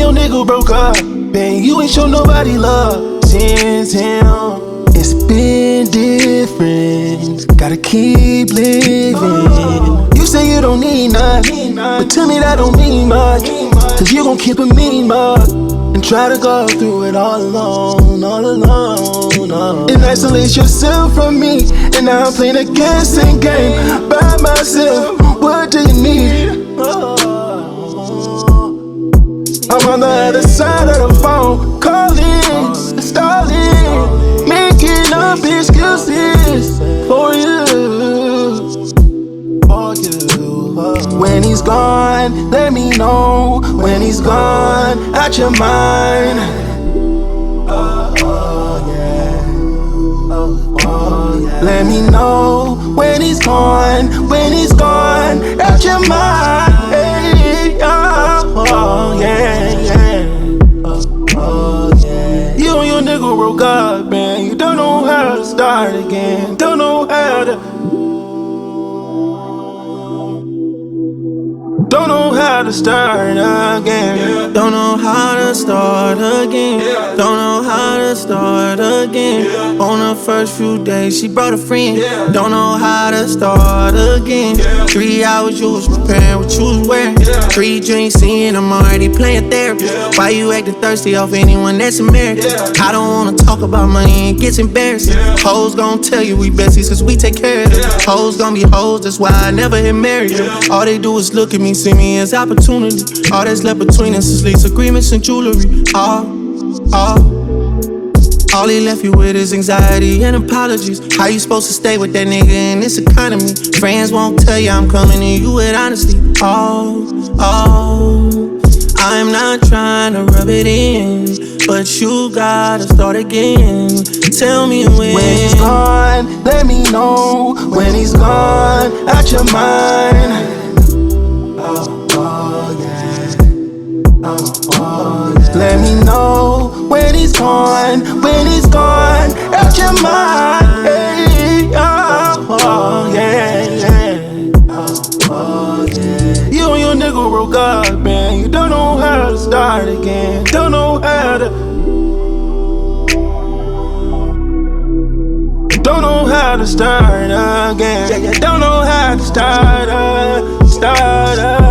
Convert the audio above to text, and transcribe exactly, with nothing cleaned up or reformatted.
your nigga broke up, man, you ain't show nobody love since him. It's been different, gotta keep living. You say you don't need nothing, but to me that don't mean much. Cause you gon' keep a mean mug and try to go through it all alone, all alone, uh. And isolate yourself from me. And now I'm playing a guessing game by myself. What do you need? I'm on the other side of the phone, calling, stalling, making up excuses for you. For you. When he's gone, let me know. When he's gone, out your mind. Oh, oh, yeah. Oh, oh, yeah. Let me know when he's gone. When he's gone, out your mind. Hey, oh, oh, yeah, yeah. Oh, oh, yeah. You and your nigga broke up, man. You don't know how to start again. Don't know how to. Don't know how to start again. Yeah. Don't know how to start again. Yeah. Don't know how to start again. Yeah. On the first few days, she brought a friend. Yeah. Don't know how to start again. Yeah. Three hours, you was preparing what you was wearing. Yeah. Three drinks in, I'm already playing therapy. Yeah. Why you acting thirsty off anyone that's married? Yeah. I don't wanna talk about money, it gets embarrassing. Yeah. Hoes gon' tell you we besties cause we take care of them. Yeah. Hoes gon' be hoes, that's why I never hit married. Yeah. All they do is look at me, see me as opportunity. All that's left between us is lease agreements and jewelry. All, all. All he left you with is anxiety and apologies. How you supposed to stay with that nigga in this economy? Friends won't tell you I'm coming to you with honesty. Oh, oh, I'm not trying to rub it in, but you gotta start again. Tell me when. When he's gone, let me know. When he's gone, out your mind. Oh, oh, yeah. Oh, oh, yeah. Let me know when he's gone. When he's gone, out your mind. Hey, oh, oh, yeah, yeah. Oh, oh, yeah. You and your nigga broke up, man. You don't know how to start again. Don't know how to. Don't know how to start again. Yeah, yeah. Don't know how to start, uh, start, uh.